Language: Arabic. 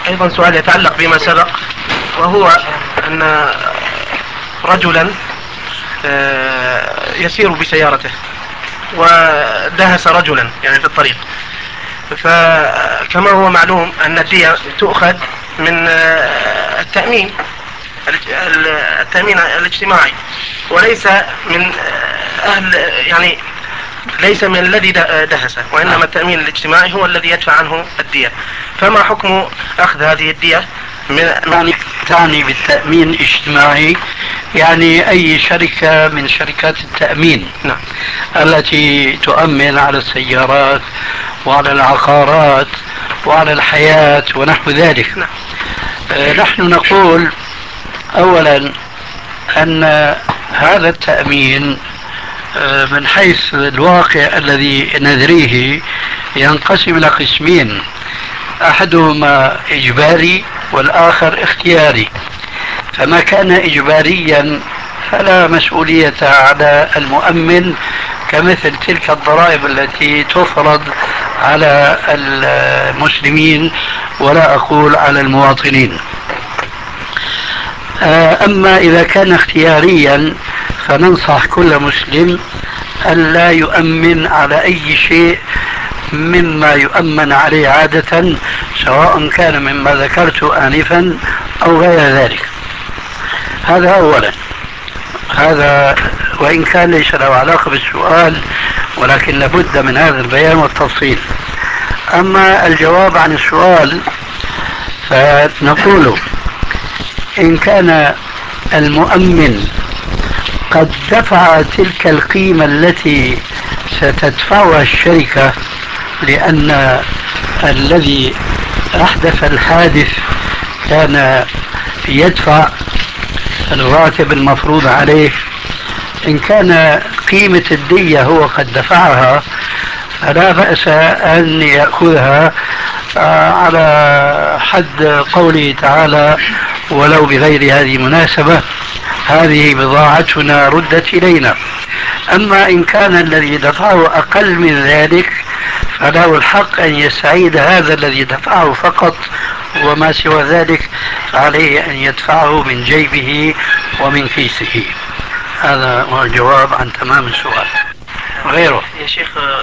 أيضا سؤال يتعلق بما سبق، وهو أن رجلا يسير بسيارته ودهس رجلا يعني في الطريق، فكما هو معلوم أن الدية تؤخذ من التأمين الاجتماعي، وليس من أهل، يعني ليس من الذي دهسه، وإنما التأمين الاجتماعي هو الذي يدفع عنه الدية. فما حكم أخذ هذه الدية يعني تعني بالتأمين الاجتماعي يعني أي شركة من شركات التأمين؟ نعم. التي تؤمن على السيارات وعلى العقارات وعلى الحياة ونحو ذلك. نعم. نحن نقول أولا أن هذا التأمين من حيث الواقع الذي ندريه ينقسم إلى قسمين، أحدهما إجباري والآخر اختياري. فما كان إجباريا فلا مسؤولية على المؤمن، كمثل تلك الضرائب التي تفرض على المسلمين ولا أقول على المواطنين. أما إذا كان اختياريا فننصح كل مسلم أن لا يؤمن على أي شيء مما يؤمن عليه عادة، سواء كان مما ذكرت آنفا أو غير ذلك. هذا أولا، هذا وإن كان ليس له علاقة بالسؤال، ولكن لابد من هذا البيان والتفصيل. أما الجواب عن السؤال فنقول إن كان المؤمن قد دفع تلك القيمة التي ستدفعها الشركة، لأن الذي أحدث الحادث كان يدفع الراتب المفروض عليه، إن كان قيمة الدية هو قد دفعها فلا بأس أن يأخذها على حد قوله تعالى: ولو بغير هذه المناسبة، هذه بضاعتنا ردت إلينا. أما إن كان الذي دفعه أقل من ذلك فله الحق أن يستعيد هذا الذي دفعه فقط، وما سوى ذلك فعليه أن يدفعه من جيبه ومن كيسه. هذا هو الجواب عن تمام السؤال. غيره يا شيخ،